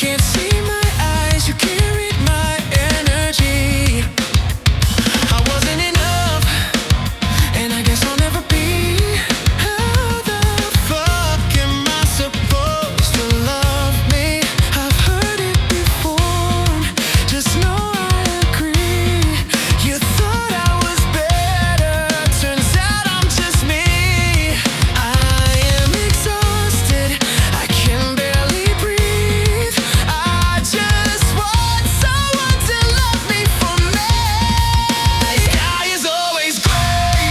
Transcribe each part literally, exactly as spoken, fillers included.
can't see my eyes, you can't read my energy. I wasn't enough, and I guess I'll never be. How the fuck am I supposed to love me? I've heard it before, just know I agree. You thought I was better, turns out I'm just me. I am exhausted, I can barely breathe. I just want someone to love me for me. The sky is always gray,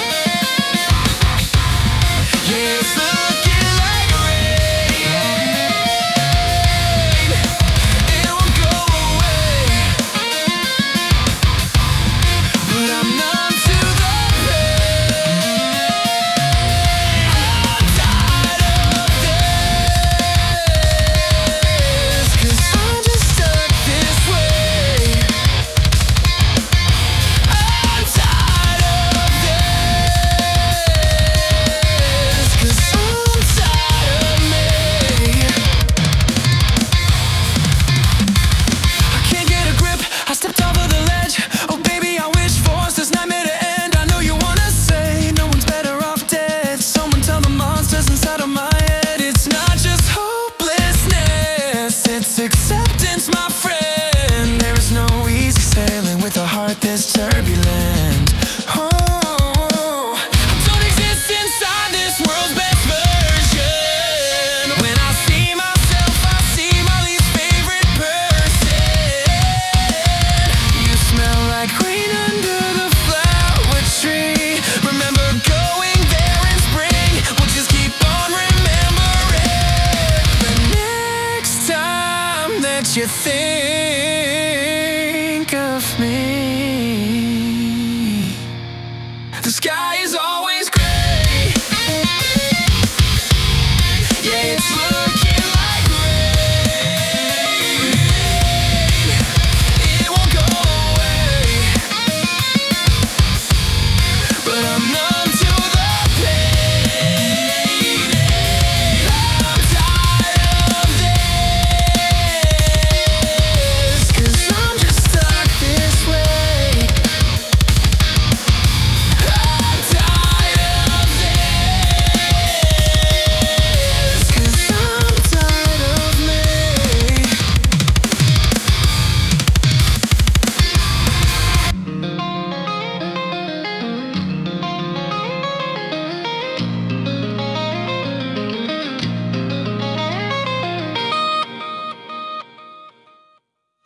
yeah, it's looking like rain. It won't go away, but I'm numb to the pain. I'm tired of this, 'cause I'm just stuck this way. I'm tired of this, 'cause I'm tired of me. I can't get a grip, I stepped over the ledge. Oh baby, I wish for this nightmare to end. I know you wanna say no one's better off dead. Someone tell the monsters inside of my head it's not just hopelessness, it's acceptance, my friend. There is no easy sailing with a heart this turbulent. Oh, I don't exist inside this world's best version. When I see myself, I see my least favorite person. You smell like rain under the flower tree. Remember going there in spring, we'll just keep on remembering. The next time that you think